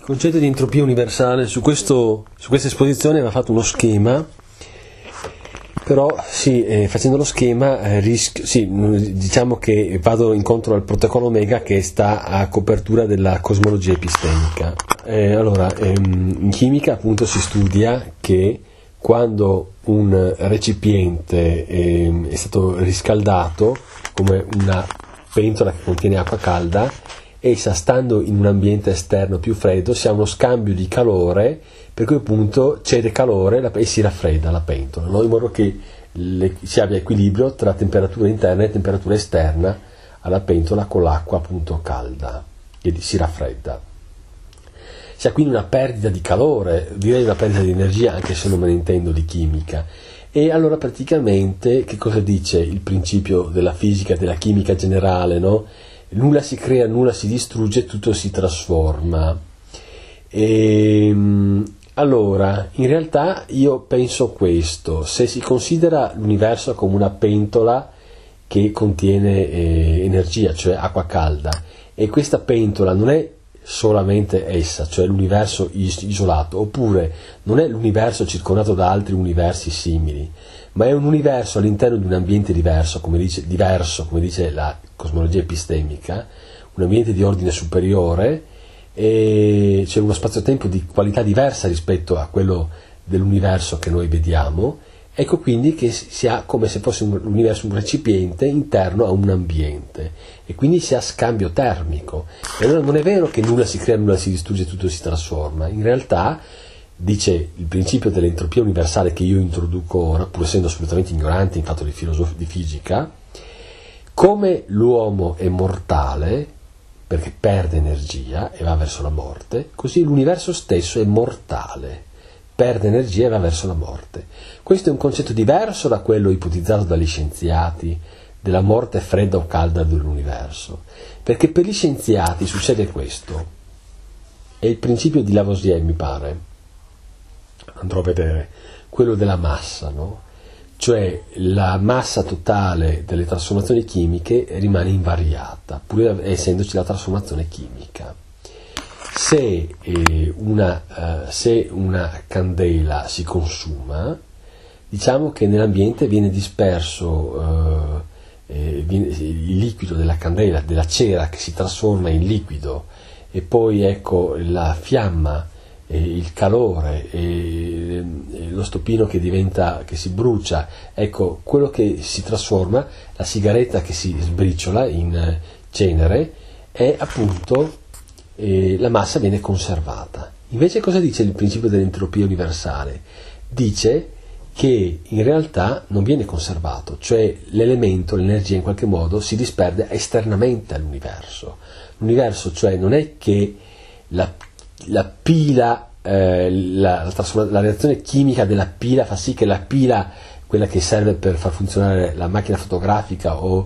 Il concetto di entropia universale su questa esposizione va fatto uno schema, però facendo lo schema diciamo che vado incontro al protocollo Omega che sta a copertura della cosmologia epistemica. In chimica appunto si studia che quando un recipiente è stato riscaldato come una pentola che contiene acqua calda, essa stando in un ambiente esterno più freddo si ha uno scambio di calore, per cui appunto cede calore e si raffredda la pentola, no? In modo che si abbia equilibrio tra temperatura interna e temperatura esterna alla pentola con l'acqua appunto calda che si raffredda. Si ha quindi una perdita di calore, direi una perdita di energia, anche se non me ne intendo di chimica. E allora praticamente che cosa dice il principio della fisica, della chimica generale, no? Nulla si crea, nulla si distrugge, tutto si trasforma. Allora, in realtà io penso questo: se si considera l'universo come una pentola che contiene energia, cioè acqua calda, e questa pentola non è solamente essa, cioè l'universo isolato, oppure non è l'universo circondato da altri universi simili, ma è un universo all'interno di un ambiente diverso, come dice la cosmologia epistemica, un ambiente di ordine superiore, e c'è uno spazio-tempo di qualità diversa rispetto a quello dell'universo che noi vediamo. Ecco quindi che si ha come se fosse l'universo un recipiente interno a un ambiente, e quindi si ha scambio termico. E allora non è vero che nulla si crea, nulla si distrugge, tutto si trasforma. In realtà, dice il principio dell'entropia universale che io introduco ora, pur essendo assolutamente ignorante in fatto di fisica, come l'uomo è mortale perché perde energia e va verso la morte, così l'universo stesso è mortale, perde energia e va verso la morte. Questo è un concetto diverso da quello ipotizzato dagli scienziati della morte fredda o calda dell'universo, perché per gli scienziati succede questo. È il principio di Lavoisier, mi pare, andrò a vedere, quello della massa, no? Cioè la massa totale delle trasformazioni chimiche rimane invariata, pur essendoci la trasformazione chimica. Se una candela si consuma, diciamo che nell'ambiente viene disperso il liquido della candela, della cera che si trasforma in liquido, e poi ecco la fiamma, il calore, lo stopino che si brucia, ecco quello che si trasforma, la sigaretta che si sbriciola in cenere, è appunto la massa viene conservata. Invece cosa dice il principio dell'entropia universale? Dice che in realtà non viene conservato, cioè l'elemento, l'energia in qualche modo si disperde esternamente all'universo. L'universo cioè non è che la pila, la reazione chimica della pila fa sì che la pila, quella che serve per far funzionare la macchina fotografica o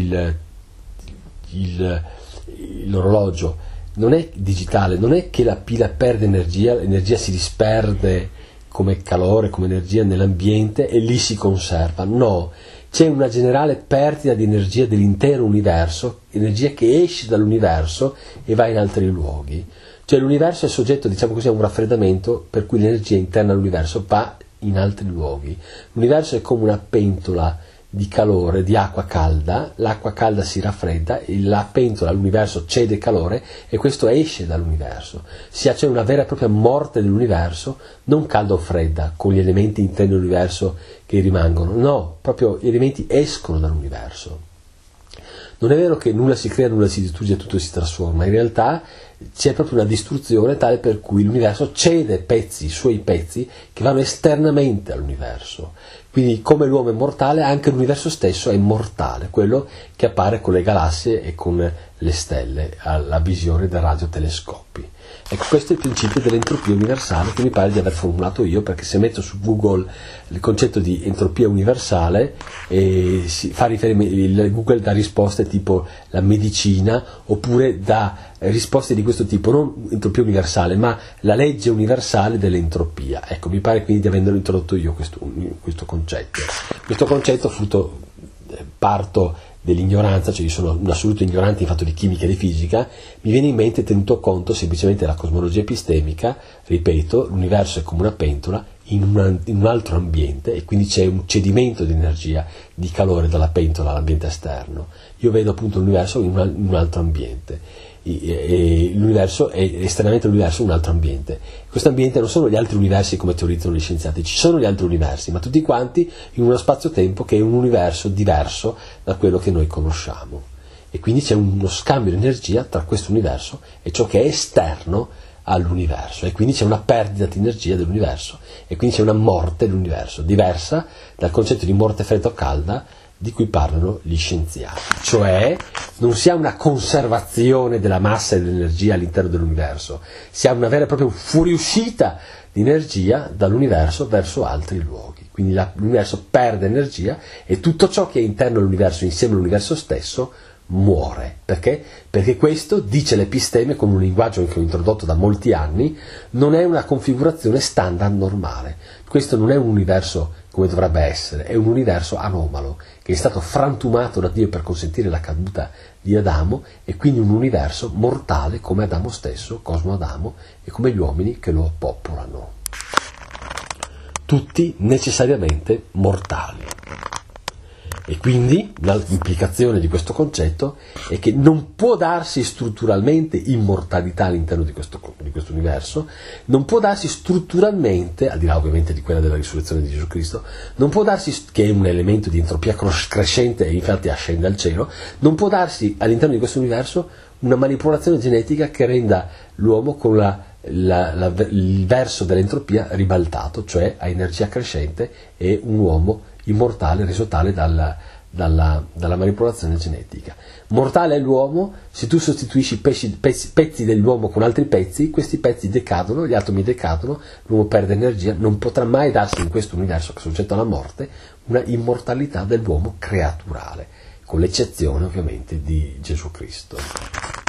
l'orologio, non è digitale, non è che la pila perde energia, l'energia si disperde come calore, come energia nell'ambiente e lì si conserva. No, c'è una generale perdita di energia dell'intero universo, energia che esce dall'universo e va in altri luoghi. Cioè l'universo è soggetto, diciamo così, a un raffreddamento per cui l'energia interna all'universo va in altri luoghi. L'universo è come una pentola di calore, di acqua calda, l'acqua calda si raffredda, la pentola, l'universo cede calore e questo esce dall'universo. Si ha cioè una vera e propria morte dell'universo, non calda o fredda, con gli elementi interni dell'universo che rimangono, no, proprio gli elementi escono dall'universo. Non è vero che nulla si crea, nulla si distrugge, tutto si trasforma, in realtà c'è proprio una distruzione tale per cui l'universo cede i suoi pezzi che vanno esternamente all'universo. Quindi come l'uomo è mortale, anche l'universo stesso è mortale, quello che appare con le galassie e con le stelle alla visione dei radiotelescopi. Ecco, questo è il principio dell'entropia universale che mi pare di aver formulato io, perché se metto su Google il concetto di entropia universale si fa riferimento, Google dà risposte tipo la medicina, oppure dà risposte di questo tipo, non entropia universale, ma la legge universale dell'entropia. Ecco, mi pare quindi di averlo introdotto io questo concetto. Questo concetto parto dell'ignoranza, cioè io sono un assoluto ignorante in fatto di chimica e di fisica, mi viene in mente, tenuto conto semplicemente della cosmologia epistemica, ripeto, l'universo è come una pentola in un altro ambiente, e quindi c'è un cedimento di energia, di calore dalla pentola all'ambiente esterno. Io vedo appunto l'universo in un altro ambiente, e l'universo è esternamente l'universo un altro ambiente. Questo ambiente non sono gli altri universi come teorizzano gli scienziati, ci sono gli altri universi, ma tutti quanti in uno spazio-tempo che è un universo diverso da quello che noi conosciamo, e quindi c'è uno scambio di energia tra questo universo e ciò che è esterno all'universo, e quindi c'è una perdita di energia dell'universo, e quindi c'è una morte dell'universo diversa dal concetto di morte fredda o calda di cui parlano gli scienziati. Cioè non si ha una conservazione della massa e dell'energia all'interno dell'universo, si ha una vera e propria fuoriuscita di energia dall'universo verso altri luoghi. Quindi l'universo perde energia, e tutto ciò che è interno all'universo insieme all'universo stesso muore. Perché? Perché questo, dice l'episteme con un linguaggio che ho introdotto da molti anni, non è una configurazione standard normale. Questo non è un universo come dovrebbe essere, è un universo anomalo che è stato frantumato da Dio per consentire la caduta di Adamo, e quindi un universo mortale come Adamo stesso, Cosmo Adamo, e come gli uomini che lo popolano. Tutti necessariamente mortali. E quindi l'implicazione di questo concetto è che non può darsi strutturalmente immortalità all'interno di questo universo, non può darsi strutturalmente, al di là ovviamente di quella della risurrezione di Gesù Cristo, non può darsi, che è un elemento di entropia crescente e infatti ascende al cielo, non può darsi all'interno di questo universo una manipolazione genetica che renda l'uomo con il verso dell'entropia ribaltato, cioè a energia crescente, e un uomo immortale reso tale dalla manipolazione genetica. Mortale è l'uomo se tu sostituisci pezzi dell'uomo con altri pezzi, questi pezzi decadono, gli atomi decadono, l'uomo perde energia, non potrà mai darsi in questo universo che è soggetto alla morte una immortalità dell'uomo creaturale, con l'eccezione ovviamente di Gesù Cristo.